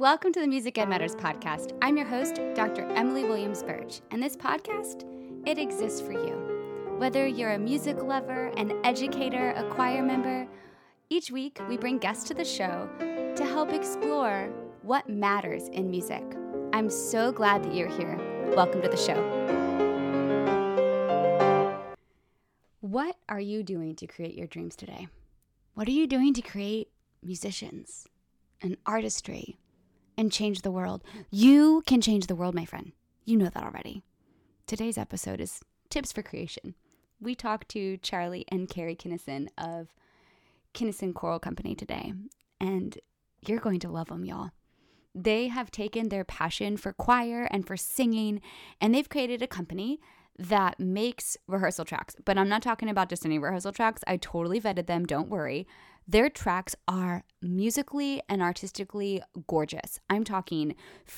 Welcome to the Music Ed Matters podcast. I'm your host, Dr. Emily Williams Burge, and this podcast, it exists for you. Whether you're a music lover, an educator, a choir member, each week we bring guests to the show to help explore what matters in music. I'm so glad that you're here. Welcome to the show. What are you doing to create your dreams today? What are you doing to create musicians and artistry and change the world? You can change the world, my friend. You know that already. Today's episode is Tips for Creation. We talked to Charlie and Carrie Kinnison of Kinnison Choral Company today, and you're going to love them, y'all. They have taken their passion for choir and for singing, and they've created a company that makes rehearsal tracks. But I'm not talking about just any rehearsal tracks. I totally vetted them, don't worry. Their tracks are musically and artistically gorgeous. I'm talking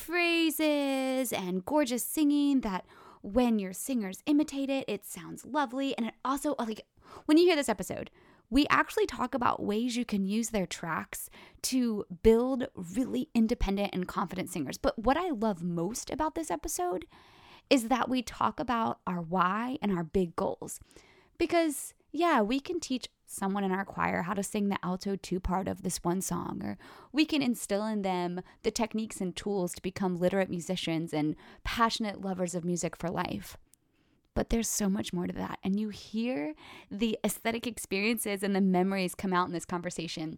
phrases and gorgeous singing that when your singers imitate it, it sounds lovely. And it also, when you hear this episode, we actually talk about ways you can use their tracks to build really independent and confident singers. But what I love most about this episode is that we talk about our why and our big goals. Because, yeah, we can teach someone in our choir how to sing the alto 2 part of this one song, or we can instill in them the techniques and tools to become literate musicians and passionate lovers of music for life. But there's so much more to that, and you hear the aesthetic experiences and the memories come out in this conversation.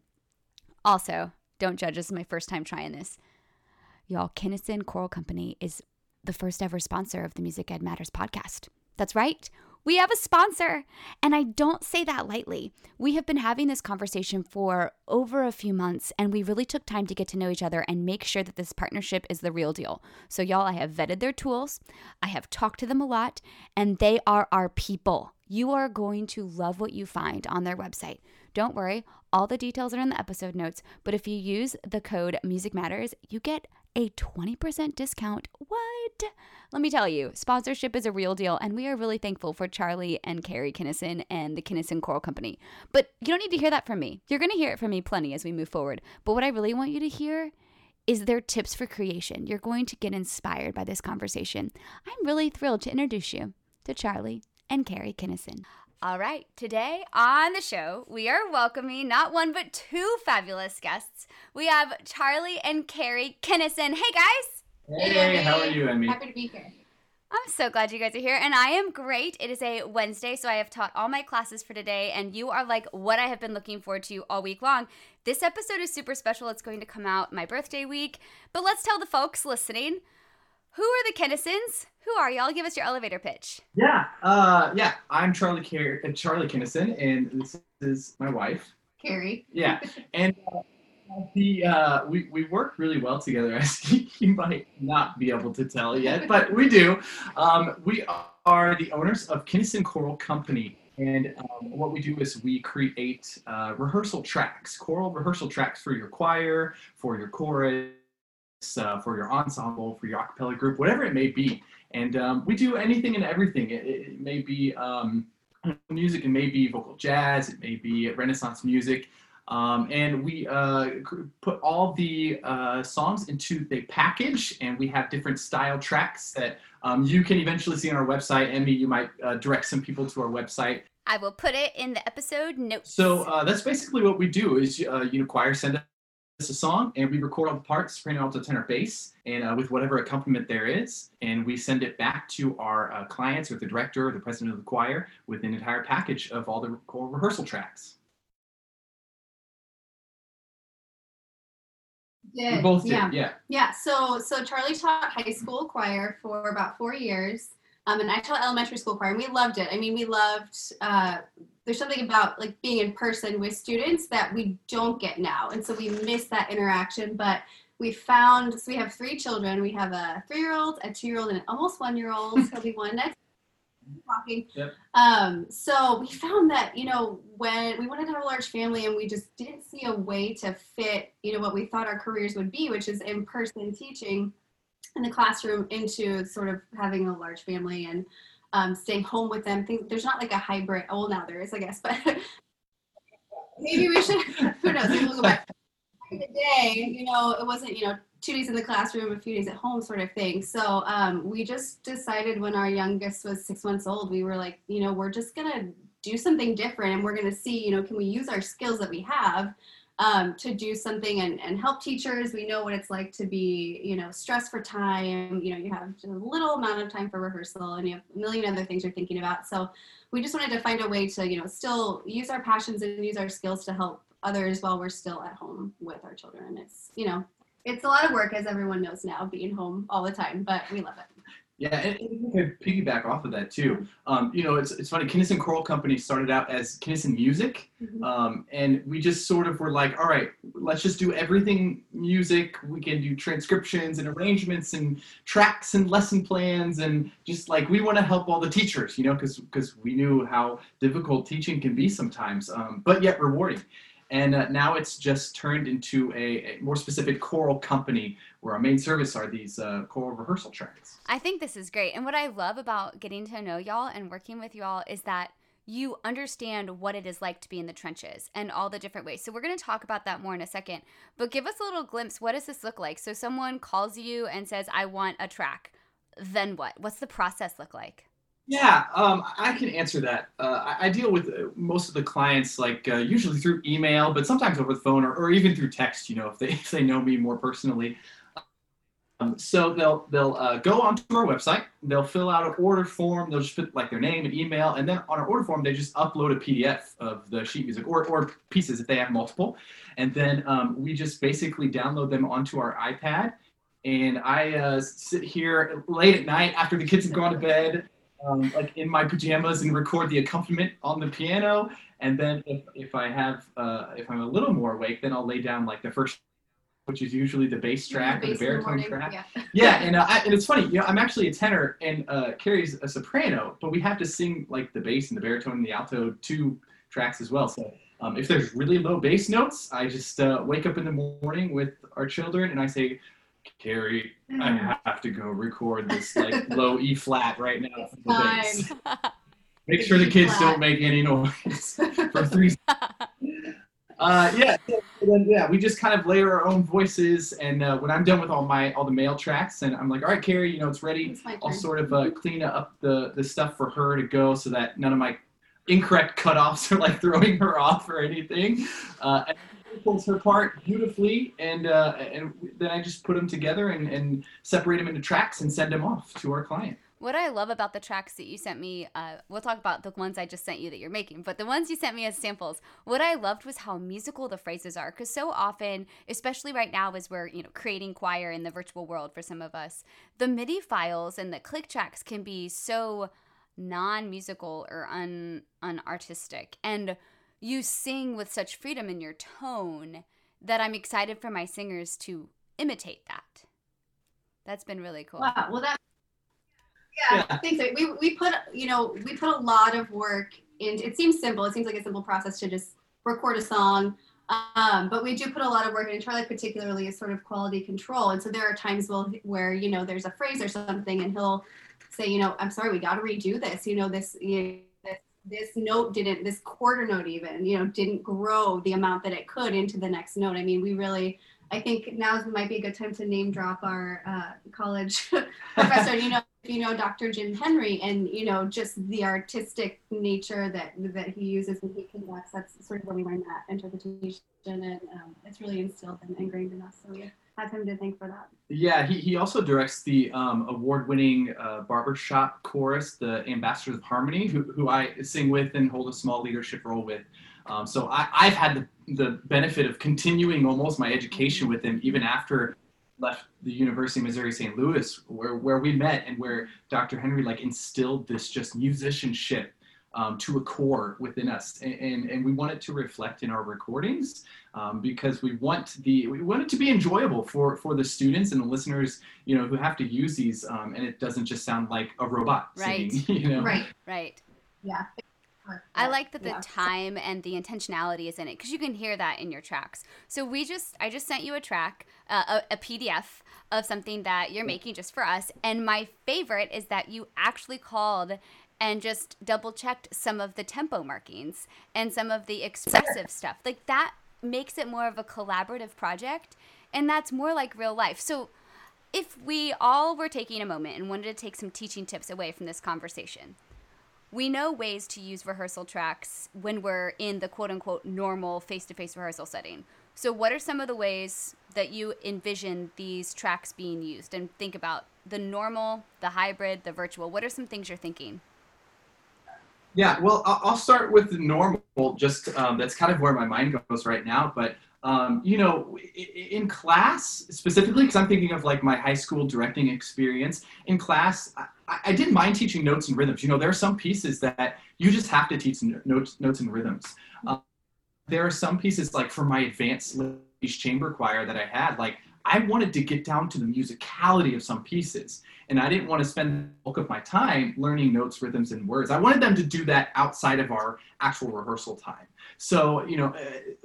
Also, don't judge, this is my first time trying this. Y'all, Kinnison Choral Company is the first ever sponsor of the Music Ed Matters podcast. That's right. We have a sponsor, and I don't say that lightly. We have been having this conversation for over a few months, and we really took time to get to know each other and make sure that this partnership is the real deal. So y'all, I have vetted their tools, I have talked to them a lot, and they are our people. You are going to love what you find on their website. Don't worry, all the details are in the episode notes, but if you use the code Music Matters, you get a 20% discount. What? Let me tell you, sponsorship is a real deal, and we are really thankful for Charlie and Carrie Kinnison and the Kinnison Choral Company. But you don't need to hear that from me. You're going to hear it from me plenty as we move forward. But what I really want you to hear is their tips for creation. You're going to get inspired by this conversation. I'm really thrilled to introduce you to Charlie and Carrie Kinnison. All right, today on the show, we are welcoming not one but two fabulous guests. We have Charlie and Carrie Kinnison. Hey, guys. Hey, how are you, Emmy? Happy to be here. I'm so glad you guys are here, and I am great. It is a Wednesday, so I have taught all my classes for today, and you are like what I have been looking forward to all week long. This episode is super special. It's going to come out my birthday week, but let's tell the folks listening, who are the Kinnisons? Who are y'all? Give us your elevator pitch. Yeah, I'm Charlie Kinnison, and this is my wife, Carrie. Yeah, and we work really well together, as you might not be able to tell yet, but we do. We are the owners of Kinnison Choral Company, and what we do is we create rehearsal tracks, choral rehearsal tracks for your choir, for your chorus, for your ensemble, for your a cappella group, whatever it may be. And we do anything and everything. It may be music, it may be vocal jazz, it may be Renaissance music. And we put all the songs into the package, and we have different style tracks that you can eventually see on our website. Emmy, you might direct some people to our website. I will put it in the episode notes. So that's basically what we do is, choir send us a song, and we record all the parts, soprano, alto, tenor, bass, and with whatever accompaniment there is, and we send it back to our clients or the director or the president of the choir with an entire package of all the choral rehearsal tracks. We both did, yeah. Yeah, so Charlie taught high school choir for about 4 years, and I taught elementary school choir, and we loved it. I mean, we loved, there's something about like being in person with students that we don't get now, and so we miss that interaction, but we have 3 children. We have a 3-year-old, a 2-year-old, and an almost 1-year-old. He'll be 1 next talking. Yep. So we found that, when we wanted to have a large family and we just didn't see a way to fit, what we thought our careers would be, which is in-person teaching in the classroom, into sort of having a large family and staying home with them. There's not like a hybrid. Well, now there is, I guess, but maybe we should, who knows, maybe we'll go back. In the day, it wasn't, 2 days in the classroom, a few days at home sort of thing. So we just decided when our youngest was 6 months old, we were like, we're just going to do something different, and we're going to see, can we use our skills that we have to do something and help teachers. We know what it's like to be, stressed for time. You have a little amount of time for rehearsal, and you have a million other things you're thinking about. So we just wanted to find a way to, still use our passions and use our skills to help others while we're still at home with our children. It's, it's a lot of work, as everyone knows now, being home all the time, but we love it. Yeah, and we could piggyback off of that too. It's funny. Kinnison Choral Company started out as Kinnison Music, and we just sort of were like, all right, let's just do everything music. We can do transcriptions and arrangements and tracks and lesson plans, and just like we want to help all the teachers, because we knew how difficult teaching can be sometimes, but yet rewarding. And now it's just turned into a more specific choral company where our main service are these choral rehearsal tracks. I think this is great. And what I love about getting to know y'all and working with y'all is that you understand what it is like to be in the trenches and all the different ways. So we're going to talk about that more in a second. But give us a little glimpse. What does this look like? So someone calls you and says, I want a track. Then what? What's the process look like? Yeah, I can answer that. I deal with most of the clients, like usually through email, but sometimes over the phone or even through text. If they know me more personally. So they'll go onto our website. They'll fill out an order form. They'll just put like their name and email, and then on our order form they just upload a PDF of the sheet music or pieces if they have multiple, and then we just basically download them onto our iPad. And I sit here late at night after the kids have gone to bed. Like in my pajamas, and record the accompaniment on the piano. And then if I'm a little more awake, then I'll lay down like the first, which is usually the bass track or the baritone track. Yeah, and it's funny, I'm actually a tenor, and Carrie's a soprano, but we have to sing like the bass and the baritone and the alto 2 tracks as well. So if there's really low bass notes, I just wake up in the morning with our children and I say, Carrie, I have to go record this like low E flat right now for the bass. Make sure the kids don't make any noise for 3 we just kind of layer our own voices, and when I'm done with all the male tracks, and I'm like, all right, Carrie, it's ready. I'll sort of clean up the stuff for her to go so that none of my incorrect cutoffs are like throwing her off or anything. And she pulls her part beautifully, and then I just put them together and separate them into tracks and send them off to our client. What I love about the tracks that you sent me, we'll talk about the ones I just sent you that you're making, but the ones you sent me as samples, what I loved was how musical the phrases are. Because so often, especially right now as we're creating choir in the virtual world for some of us, the MIDI files and the click tracks can be so non-musical or unartistic. And you sing with such freedom in your tone that I'm excited for my singers to imitate that. That's been really cool. Wow. Well, thanks. We put a lot of work into. It seems simple. It seems like a simple process to just record a song, but we do put a lot of work in. Charlie particularly is sort of quality control, and so there are times where there's a phrase or something, and he'll say, I'm sorry, we got to redo this. This note didn't, this quarter note even, didn't grow the amount that it could into the next note. I mean, I think now might be a good time to name drop our college professor, Dr. Jim Henry, and, just the artistic nature that he uses when he conducts. That's sort of where we learned that interpretation, and it's really instilled and ingrained in us. So we have him to thank for that. Yeah, he also directs the award-winning barbershop chorus, the Ambassadors of Harmony, who I sing with and hold a small leadership role with. So I've had the benefit of continuing almost my education with him even after left the University of Missouri St. Louis, where we met, and where Dr. Henry instilled this just musicianship to a core within us, and we want it to reflect in our recordings because we want it to be enjoyable for the students and the listeners, who have to use these, and it doesn't just sound like a robot singing. Right. Yeah. I like that the time and the intentionality is in it, because you can hear that in your tracks. So I just sent you a track, a PDF of something that you're making just for us. And my favorite is that you actually called and just double checked some of the tempo markings and some of the expressive stuff. Like, that makes it more of a collaborative project. And that's more like real life. So if we all were taking a moment and wanted to take some teaching tips away from this conversation, we know ways to use rehearsal tracks when we're in the quote unquote normal face-to-face rehearsal setting. So what are some of the ways that you envision these tracks being used? And think about the normal, the hybrid, the virtual. What are some things you're thinking? Yeah, well, I'll start with the normal, just that's kind of where my mind goes right now. But, you know, in class specifically, because I'm thinking of like my high school directing experience, in class, I didn't mind teaching notes and rhythms. You know, there are some pieces that you just have to teach notes and rhythms. There are some pieces, like for my advanced chamber choir that I had, like I wanted to get down to the musicality of some pieces. And I didn't want to spend the bulk of my time learning notes, rhythms, and words. I wanted them to do that outside of our actual rehearsal time. So, you know,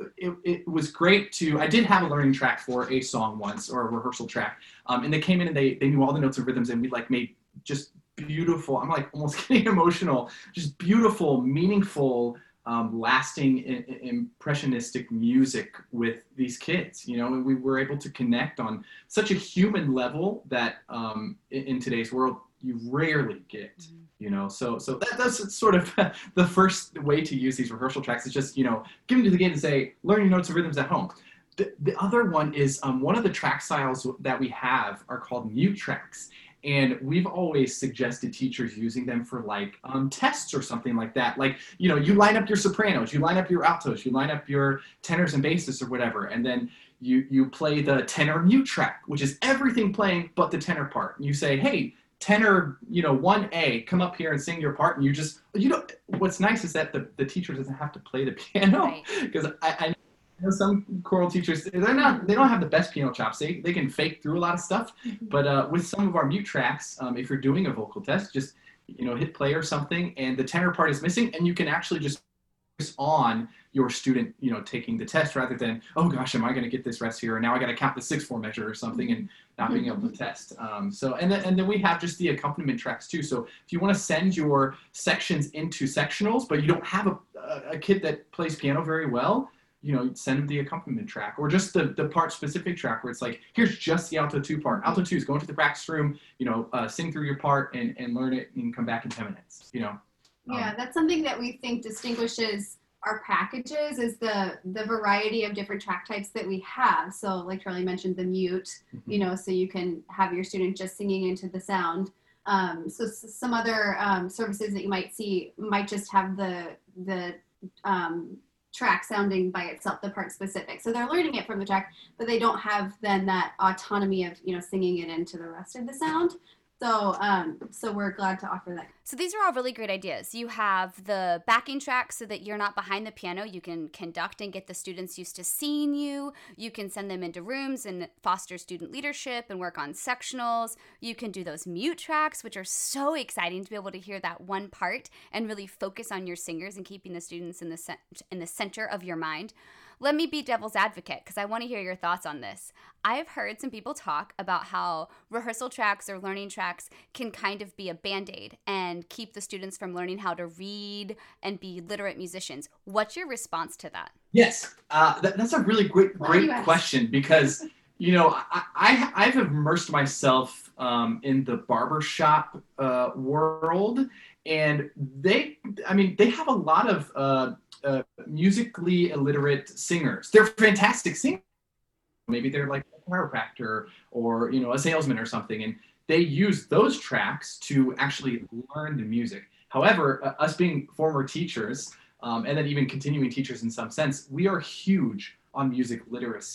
it was great I did have a learning track for a song once, or a rehearsal track. And they came in and they knew all the notes and rhythms, and we like made just beautiful, I'm like almost getting emotional, just beautiful, meaningful, lasting impressionistic music with these kids, you know, and we were able to connect on such a human level that in today's world you rarely get, you know. So that's sort of the first way to use these rehearsal tracks, is just, you know, give them to the kid and say, learn your notes and rhythms at home. The other one is one of the track styles that we have are called mute tracks. And we've always suggested teachers using them for like tests or something like that. Like, you know, you line up your sopranos, you line up your altos, you line up your tenors and basses or whatever. And then you play the tenor mute track, which is everything playing but the tenor part. And you say, hey, tenor, you know, 1A, come up here and sing your part. And you just, you know, what's nice is that the teacher doesn't have to play the piano. Because I know some choral teachers, they don't have the best piano chops. They can fake through a lot of stuff. But with some of our mute tracks, if you're doing a vocal test, just, you know, hit play or something, and the tenor part is missing, and you can actually just focus on your student, you know, taking the test, rather than, oh gosh, am I going to get this rest here? And now I got to count the 6/4 measure or something and not being able to test. So, and then we have just the accompaniment tracks too. So if you want to send your sections into sectionals, but you don't have a kid that plays piano very well, you know, send them the accompaniment track, or just the part specific track where it's like, here's just the alto 2 part. Alto 2 is go into the practice room, you know, sing through your part and learn it and come back in 10 minutes, you know. Yeah, that's something that we think distinguishes our packages, is the variety of different track types that we have. So like Charlie mentioned, the mute, you know, so you can have your student just singing into the sound. So some other services that you might see might just have the track sounding by itself, the part specific. So they're learning it from the track, but they don't have then that autonomy of, you know, singing it into the rest of the sound. So so we're glad to offer that. So these are all really great ideas. You have the backing track so that you're not behind the piano. You can conduct and get the students used to seeing you. You can send them into rooms and foster student leadership and work on sectionals. You can do those mute tracks, which are so exciting to be able to hear that one part and really focus on your singers and keeping the students in the center of your mind. Let me be devil's advocate, because I want to hear your thoughts on this. I've heard some people talk about how rehearsal tracks or learning tracks can kind of be a Band-Aid and keep the students from learning how to read and be literate musicians. What's your response to that? Yes, that's a really great question, because, you know, I've immersed myself in the barbershop world, and they have a lot of musically illiterate singers. They're fantastic singers. Maybe they're like a chiropractor or, you know, a salesman or something, and they use those tracks to actually learn the music. However, us being former teachers, and then even continuing teachers in some sense, we are huge on music literacy.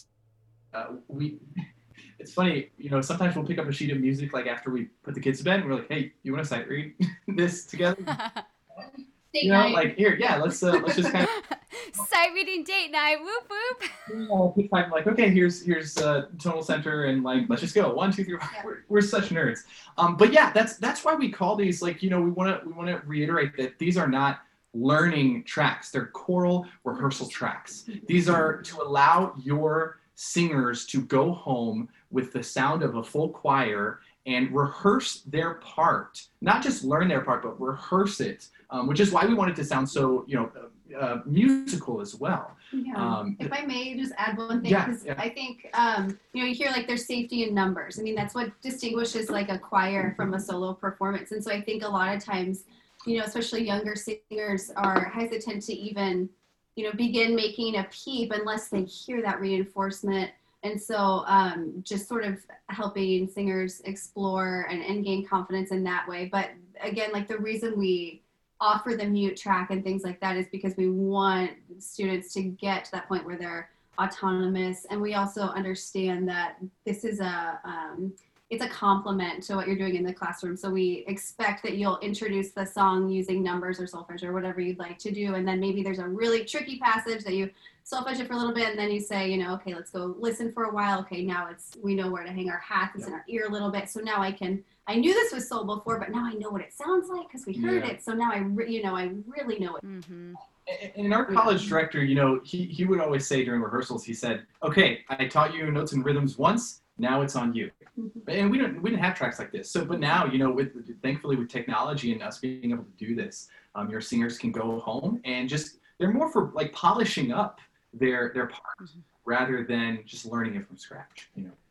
It's funny, you know, sometimes we'll pick up a sheet of music like after we put the kids to bed, and we're like, hey, you want to sight read this together? You know, like, here, yeah, let's just kind of sight reading date night, whoop whoop. You know, like, okay, here's tonal center, and like, let's just go 1, 2, 3. We're such nerds. But yeah, that's why we call these, like, you know, we want to reiterate that these are not learning tracks. They're choral rehearsal tracks. These are to allow your singers to go home with the sound of a full choir and rehearse their part, not just learn their part, but rehearse it, which is why we want it to sound so, you know, musical as well. Yeah. If I may just add one thing, Yeah, because yeah. I think, you hear like there's safety in numbers. I mean, that's what distinguishes like a choir from a solo performance. And so I think a lot of times, especially younger singers are hesitant to even, begin making a peep unless they hear that reinforcement. And so just sort of helping singers explore and gain confidence in that way. But again, like the reason we offer the mute track and things like that is because we want students to get to that point where they're autonomous, and we also understand that this is it's a complement to what you're doing in the classroom. So we expect that you'll introduce the song using numbers or solfege or whatever you'd like to do, and then maybe there's a really tricky passage that you solfege it for a little bit, and then you say, okay, let's go listen for a while. Okay, now we know where to hang our hats. It's in our ear a little bit. So now I knew this was soul before, but now I know what it sounds like because we heard it. So now I really know it. Mm-hmm. And our college director, he would always say during rehearsals, he said, okay, I taught you notes and rhythms once, now it's on you. Mm-hmm. And we didn't have tracks like this. So, but now, thankfully with technology and us being able to do this, your singers can go home and they're more for like polishing up their parts rather than just learning it from scratch,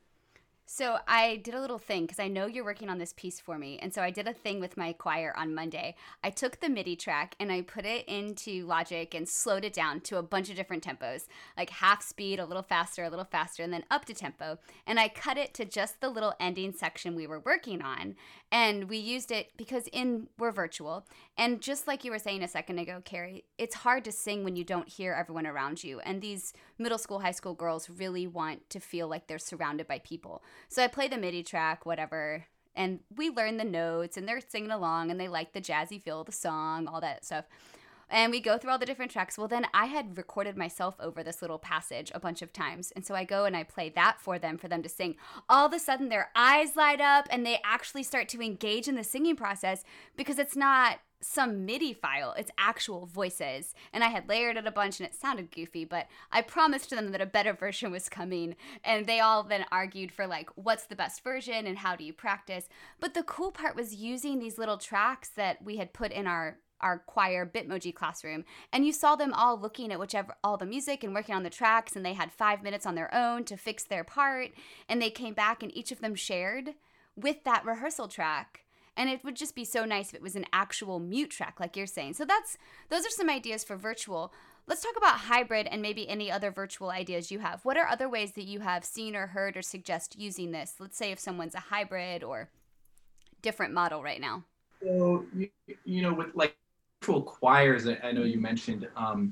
So I did a little thing because I know you're working on this piece for me. And so I did a thing with my choir on Monday. I took the MIDI track and I put it into Logic and slowed it down to a bunch of different tempos, like half speed, a little faster, and then up to tempo. And I cut it to just the little ending section we were working on. And we used it because we're virtual. And just like you were saying a second ago, Carrie, it's hard to sing when you don't hear everyone around you. And these middle school, high school girls really want to feel like they're surrounded by people. So I play the MIDI track, whatever, and we learn the notes, and they're singing along, and they like the jazzy feel of the song, all that stuff. And we go through all the different tracks. Well, then I had recorded myself over this little passage a bunch of times. And so I go and I play that for them to sing. All of a sudden, their eyes light up, and they actually start to engage in the singing process because it's not some MIDI file, it's actual voices. And I had layered it a bunch and it sounded goofy, but I promised them that a better version was coming. And they all then argued for like, what's the best version and how do you practice? But the cool part was using these little tracks that we had put in our choir Bitmoji classroom, and you saw them all looking at all the music and working on the tracks, and they had 5 minutes on their own to fix their part, and they came back and each of them shared with that rehearsal track. And it would just be so nice if it was an actual mute track, like you're saying. So those are some ideas for virtual. Let's talk about hybrid and maybe any other virtual ideas you have. What are other ways that you have seen or heard or suggest using this? Let's say if someone's a hybrid or different model right now. So, with like virtual choirs, I know you mentioned,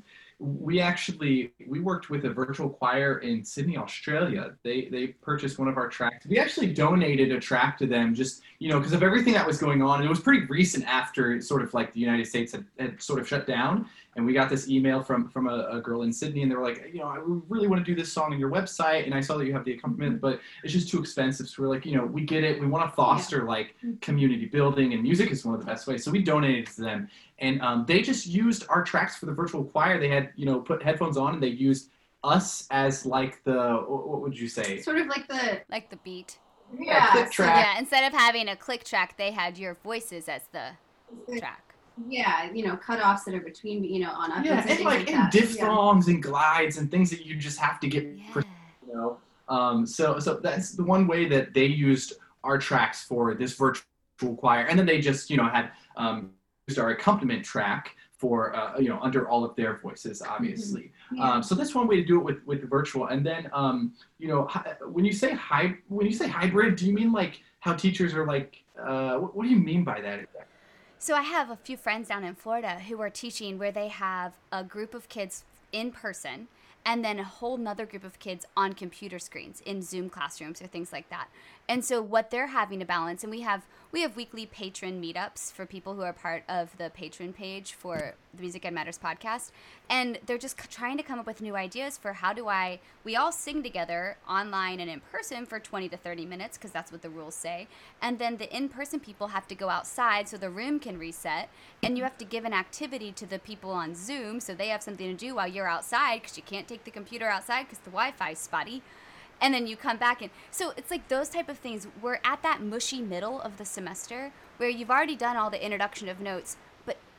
we worked with a virtual choir in Sydney, Australia. They purchased one of our tracks. We actually donated a track to them just, because of everything that was going on. And it was pretty recent after sort of like the United States had sort of shut down. And we got this email from a girl in Sydney, and they were like, I really want to do this song on your website, and I saw that you have the accompaniment, but it's just too expensive. So we're like, we get it. We want to foster like community building, and music is one of the best ways. So we donated to them, and they just used our tracks for the virtual choir. They had, put headphones on, and they used us as like what would you say? Sort of like the beat. Yeah. Click track. Yeah. Instead of having a click track, they had your voices as the track. Yeah, cutoffs that are between, on up. Yeah, and like diphthongs and glides and things that you just have to get. So that's the one way that they used our tracks for this virtual choir, and then they just had used our accompaniment track for under all of their voices, obviously. Mm-hmm. Yeah. So that's one way to do it with virtual. And then when you say hybrid, do you mean like how teachers are like? What do you mean by that exactly? So I have a few friends down in Florida who are teaching where they have a group of kids in person and then a whole nother group of kids on computer screens in Zoom classrooms or things like that. And so what they're having to balance, and we have weekly patron meetups for people who are part of the patron page for the Music Ed Matters podcast, and they're just trying to come up with new ideas for we all sing together online and in person for 20 to 30 minutes, because that's what the rules say, and then the in-person people have to go outside so the room can reset, and you have to give an activity to the people on Zoom so they have something to do while you're outside, because you can't take the computer outside because the Wi-Fi is spotty. And then you come back and so it's like those type of things. We're at that mushy middle of the semester where you've already done all the introduction of notes, but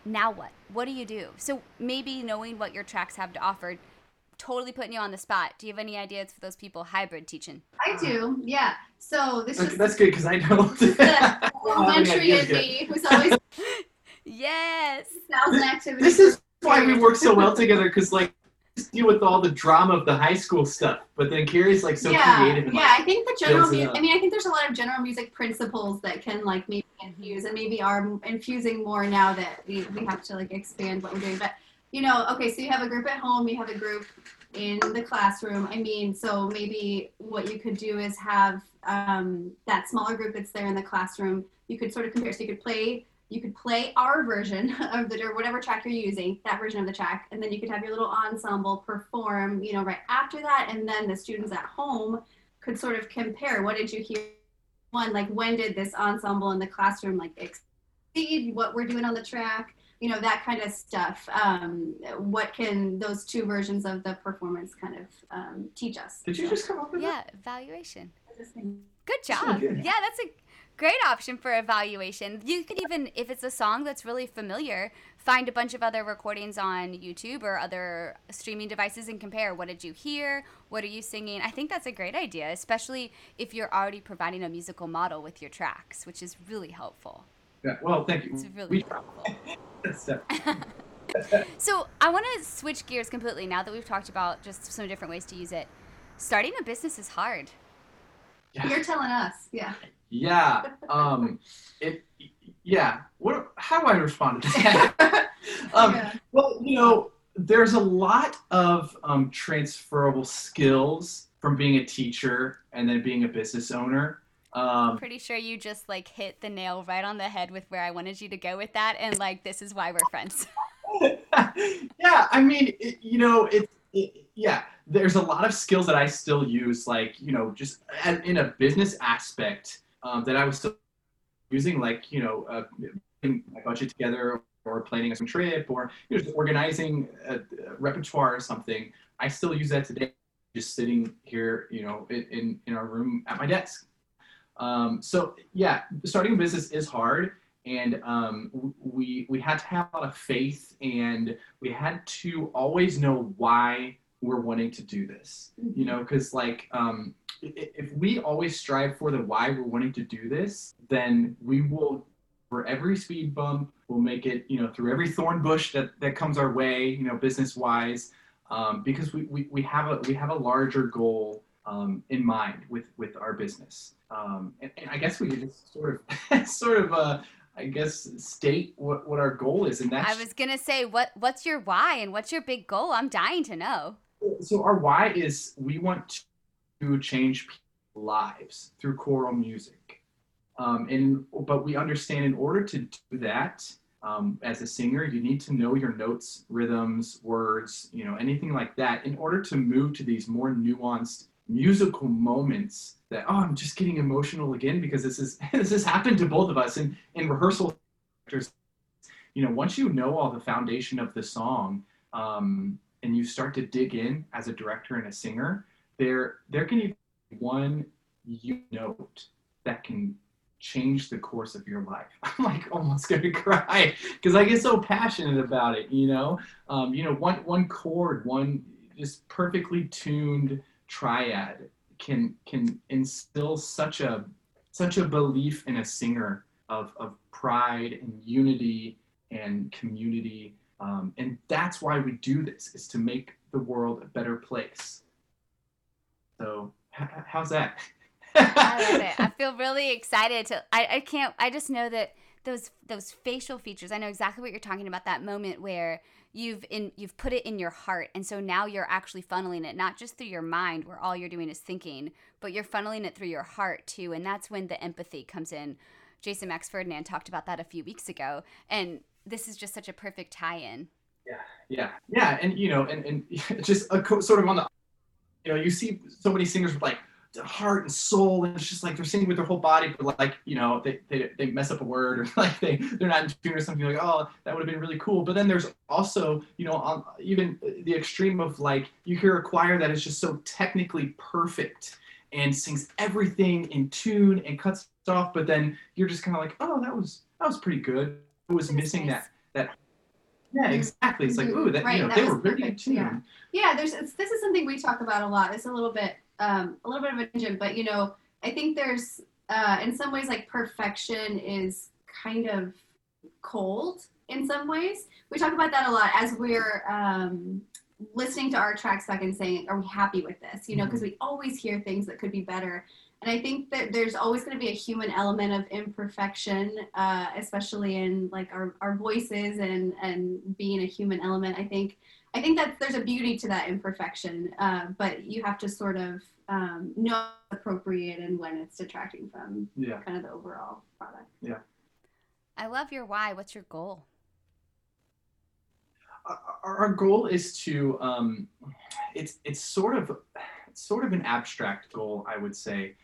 now what? What do you do? So maybe knowing what your tracks have to offer, totally putting you on the spot. Do you have any ideas for those people hybrid teaching? I do, yeah. So this is That's good because I don't. the elementary in me who's always Yes. 1,000 activities. This is why we work so well together, because like just deal with all the drama of the high school stuff, but then Carrie's like so creative. And, I think the general builds it music. up. I mean, I think there's a lot of general music principles that can like maybe infuse, and maybe are infusing more now that we have to like expand what we're doing. But you know, okay, so you have a group at home, you have a group in the classroom. I mean, so maybe what you could do is have that smaller group that's there in the classroom. You could sort of compare. So you could play our version of or whatever track you're using, that version of the track, and then you could have your little ensemble perform, you know, right after that, and then the students at home could sort of compare. What did you hear? One, like when did this ensemble in the classroom like exceed what we're doing on the track? You know, that kind of stuff. What can those two versions of the performance kind of teach us? Did you just come up with that? Yeah, evaluation. Good Good job. Yeah, that's a great option for evaluation. You could even, if it's a song that's really familiar, find a bunch of other recordings on YouTube or other streaming devices and compare. What did you hear? What are you singing? I think that's a great idea, especially if you're already providing a musical model with your tracks, which is really helpful. Yeah. Well, thank you. It's really helpful. So I want to switch gears completely now that we've talked about just some different ways to use it. Starting a business is hard. You're telling us, yeah. Yeah. Yeah. How do I respond to that? Well, you know, there's a lot of transferable skills from being a teacher and then being a business owner. I'm pretty sure you just like hit the nail right on the head with where I wanted you to go with that, and like this is why we're friends. Yeah, I mean, yeah, there's a lot of skills that I still use, like, you know, just in a business aspect that I was still using, like, you know, putting my budget together or planning a trip or, you know, just organizing a repertoire or something. I still use that today, just sitting here, you know, in our room at my desk. So yeah, starting a business is hard, and we had to have a lot of faith, and we had to always know why we're wanting to do this, you know, because like if we always strive for the why we're wanting to do this, then we will, for every speed bump, we'll make it, you know, through every thorn bush that comes our way, you know, business wise, because we have a larger goal in mind with our business. And I guess we could just sort of I guess state what our goal is, and that's. I was gonna say, what's your why and what's your big goal? I'm dying to know. So our why is we want to change people's lives through choral music, but we understand in order to do that, as a singer, you need to know your notes, rhythms, words, you know, anything like that, in order to move to these more nuanced musical moments that, oh, I'm just getting emotional again because this has happened to both of us in rehearsal. You know, once you know all the foundation of the song, and you start to dig in as a director and a singer, there can be one note that can change the course of your life. I'm like almost gonna cry because I get so passionate about it. You know, one chord, one just perfectly tuned triad can instill such a belief in a singer of pride and unity and community, and that's why we do this, is to make the world a better place. So how's that? I love it. I feel really excited to. I just know that those facial features. I know exactly what you're talking about. That moment where you've put it in your heart, and so now you're actually funneling it, not just through your mind where all you're doing is thinking, but you're funneling it through your heart too, and that's when the empathy comes in. Jason Max Ferdinand talked about that a few weeks ago, and this is just such a perfect tie-in. Yeah, and you know, and just sort of on the, you know, you see so many singers with like heart and soul, and it's just like they're singing with their whole body, but like, you know, they mess up a word, or like they're not in tune or something, like, oh, that would have been really cool. But then there's also, you know, on even the extreme of like, you hear a choir that is just so technically perfect and sings everything in tune and cuts it off, but then you're just kind of like, oh, that was pretty good. It was missing nice. that Yeah, exactly. It's like, ooh, that, Right, that they was were really in perfect. tune. Yeah, this is something we talk about a lot. It's a little bit of a tangent, but I think there's in some ways like perfection is kind of cold in some ways. We talk about that a lot as we're listening to our tracks back and saying, are we happy with this? Because we always hear things that could be better. And I think that there's always going to be a human element of imperfection, especially in like our voices and being a human element. I think that there's a beauty to that imperfection, but you have to sort of know what's appropriate and when it's detracting from kind of the overall product. Yeah. I love your why. What's your goal? Our goal is to it's sort of an abstract goal, I would say.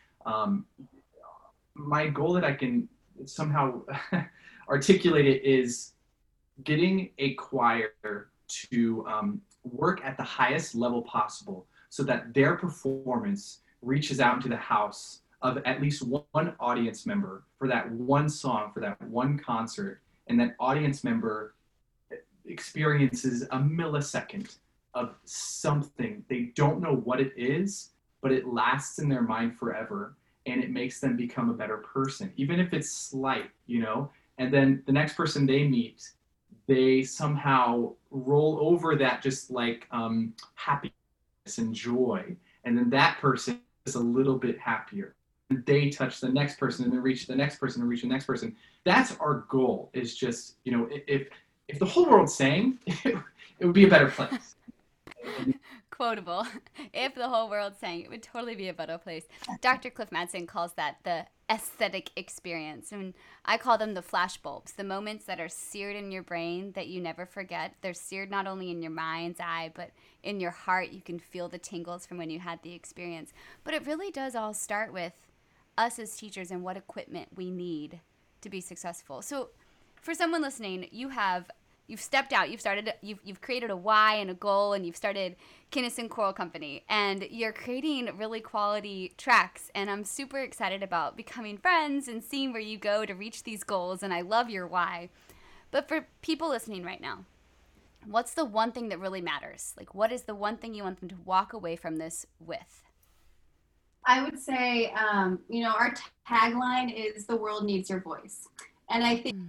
My goal that I can somehow articulate it is getting a choir to work at the highest level possible so that their performance reaches out into the house of at least one audience member for that one song, for that one concert, and that audience member experiences a millisecond of something. They don't know what it is, but it lasts in their mind forever, and it makes them become a better person, even if it's slight, and then the next person they meet, they somehow roll over that just like happiness and joy, and then that person is a little bit happier. And they touch the next person and then reach the next person and reach the next person. That's our goal, is just, if the whole world sang, it would be a better place. Quotable. If the whole world sang, it would totally be a better place. Dr. Cliff Madsen calls that the aesthetic experience. And I call them the flash bulbs, the moments that are seared in your brain that you never forget. They're seared not only in your mind's eye, but in your heart. You can feel the tingles from when you had the experience. But it really does all start with us as teachers and what equipment we need to be successful. So for someone listening, you've stepped out, you've created a why and a goal, and you've started Kinnison Choral Company, and you're creating really quality tracks, and I'm super excited about becoming friends and seeing where you go to reach these goals, and I love your why. But for people listening right now, what's the one thing that really matters? Like, what is the one thing you want them to walk away from this with? I would say, our tagline is "The world needs your voice," and I think,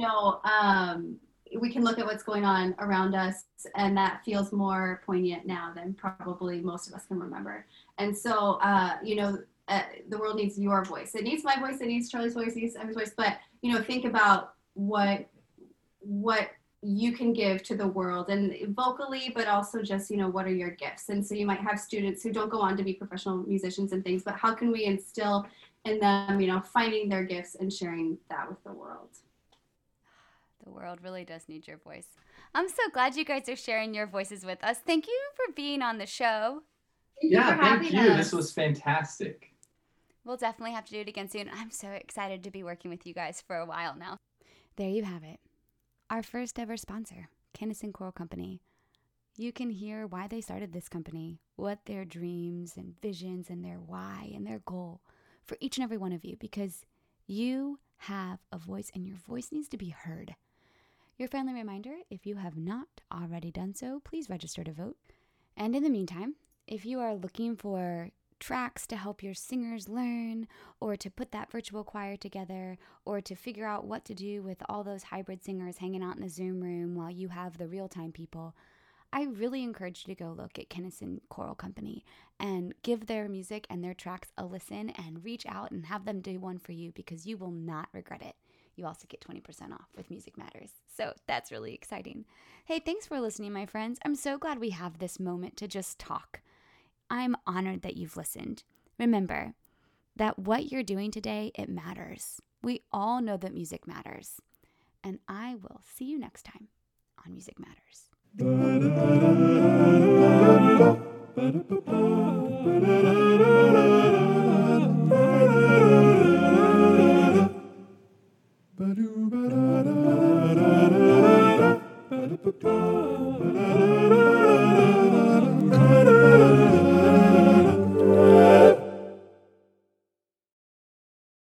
we can look at what's going on around us, and that feels more poignant now than probably most of us can remember. And so, the world needs your voice. It needs my voice. It needs Charlie's voice. It needs Emily's voice. But think about what you can give to the world, and vocally, but also just what are your gifts. And so you might have students who don't go on to be professional musicians and things, but how can we instill in them finding their gifts and sharing that with the world? The world really does need your voice. I'm so glad you guys are sharing your voices with us. Thank you for being on the show. Thank you. This was fantastic. We'll definitely have to do it again soon. I'm so excited to be working with you guys for a while now. There you have it. Our first ever sponsor, Kinnison Choral Company. You can hear why they started this company, what their dreams and visions and their why and their goal for each and every one of you, because you have a voice and your voice needs to be heard. Your friendly reminder, if you have not already done so, please register to vote. And in the meantime, if you are looking for tracks to help your singers learn, or to put that virtual choir together, or to figure out what to do with all those hybrid singers hanging out in the Zoom room while you have the real-time people, I really encourage you to go look at Kinnison Choral Company and give their music and their tracks a listen and reach out and have them do one for you, because you will not regret it. You also get 20% off with Music Matters. So that's really exciting. Hey, thanks for listening, my friends. I'm so glad we have this moment to just talk. I'm honored that you've listened. Remember that what you're doing today, it matters. We all know that music matters. And I will see you next time on Music Matters.